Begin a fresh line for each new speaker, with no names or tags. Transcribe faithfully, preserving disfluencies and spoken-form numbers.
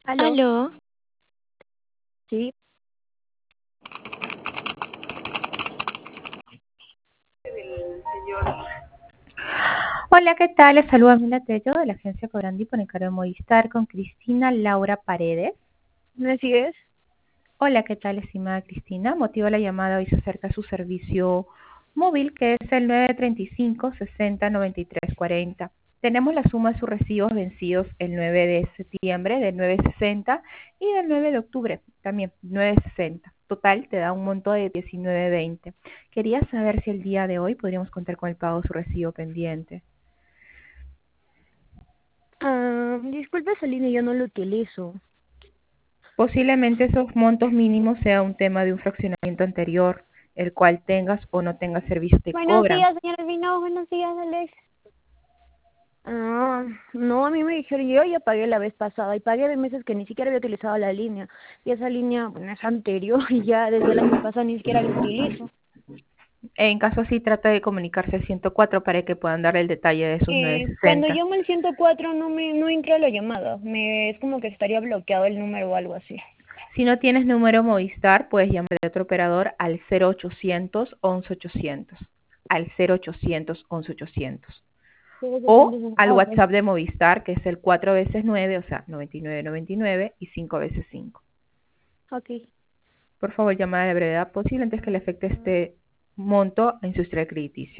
Aló,
Aló,
sí,
Hola, ¿qué tal? Les saluda Mila Tello de la agencia Cobrandi por encargo de Movistar con Cristina Laura Paredes.
así es.
Hola, ¿qué tal, estimada Cristina? Motivo de la llamada hoy se acerca a su servicio móvil que es el nueve treinta y cinco, sesenta, noventa y tres, cuarenta. Tenemos la suma de sus recibos vencidos el nueve de septiembre del nueve sesenta y del nueve de octubre también nueve sesenta. Total te da un monto de diecinueve veinte. Quería saber si el día de hoy podríamos contar con el pago de su recibo pendiente.
Ah, disculpe esa línea, yo no lo utilizo.
Posiblemente esos montos mínimos sea un tema de un fraccionamiento anterior, el cual tengas o no tengas servicio te
Buenos
cobran.
días, señor Vino, buenos días, Alex. Ah, no, a mí me dijeron, yo ya pagué la vez pasada y pagué de meses que ni siquiera había utilizado la línea. Y esa línea, bueno, es anterior y ya desde el año pasado ni siquiera la utilizo.
En caso así, trata de comunicarse al ciento cuatro para que puedan dar el detalle de esos
Eh, cuando
nueve sesenta.
llamo al ciento cuatro no me no entra la llamada, me es como que estaría bloqueado el número o algo así.
Si no tienes número Movistar, puedes llamar a otro operador al cero ochocientos, once ochocientos, al cero ochocientos, once ochocientos. O al
Ah, ok,
WhatsApp de Movistar, que es el cuatro veces nueve, o sea, noventa y nueve noventa y nueve y cinco veces cinco.
ok.
Por favor, llamada a la brevedad posible antes que le afecte este monto en su historial crediticio.